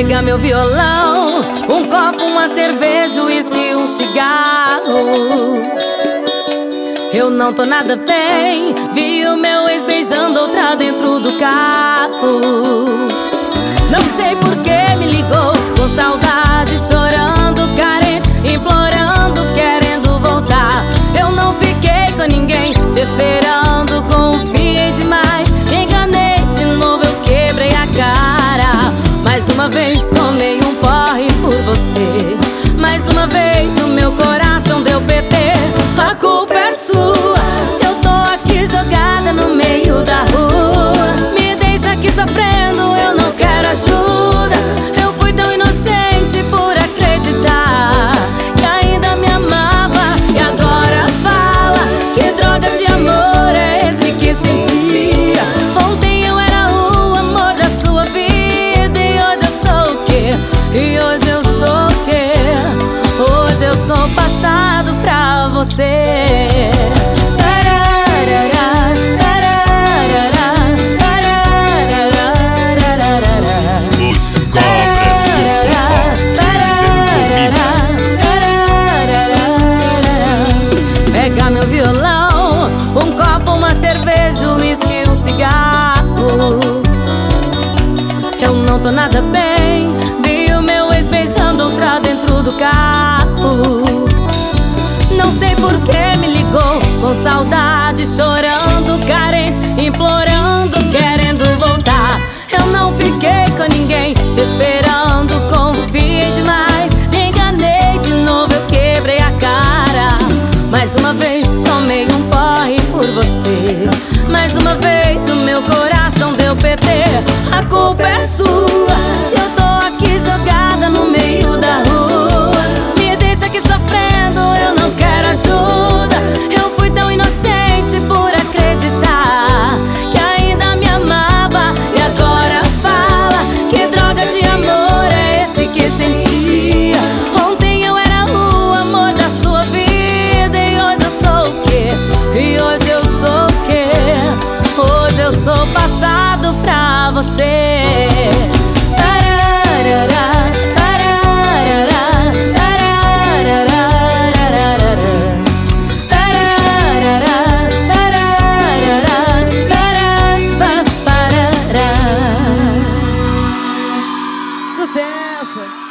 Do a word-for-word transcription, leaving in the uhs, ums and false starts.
Pega meu violão, um copo, uma cerveja, um uísque, um cigarro. Eu não tô nada bem, vi o meu ex beijando outra dentro do carro. Não sei por que me ligou, com saudade, chorando, carente, implorando, querendo voltar. Eu não fiquei com ninguém, te esperando, confiei demais, me enganei de novo, eu quebrei a cara. Mais uma vez tomei um porre por você, mais uma vez o meu coração deu P T. A culpa é sua, se eu tô aqui jogada no meio da rua. Me deixa aqui sofrendo, eu não quero ajuda. Eu fui tão inocente por acreditar que ainda me amava, e agora fala que droga de amor é esse que sentia. Ontem eu era o amor da sua vida, e hoje eu sou o quê? E hoje eu sou o quê? Hoje eu sou passado pra você. Pega meu violão, um copo, uma cerveja, um uísque, um cigarro. Eu não tô nada bem, vi o meu ex beijando outra dentro do carro. Não sei por que me ligou, com saudade, chorando, carente, implorando, querendo voltar. Eu não fiquei com ninguém, te esperando, confiei demais, me enganei de novo, eu quebrei a cara. Mais uma vez tomei um porre por você, mais uma vez o meu coração deu P T. A culpa é sua, se eu tô aqui jogada no meio da rua. Me deixa aqui sofrendo, eu não quero ajuda. Eu fui tão inocente por acreditar que ainda me amava, e agora fala que droga de amor é esse que sentia. Ontem eu era o amor da sua vida, e hoje eu sou o quê? E hoje eu sou o quê? Hoje eu sou passado pra você. Sucesso!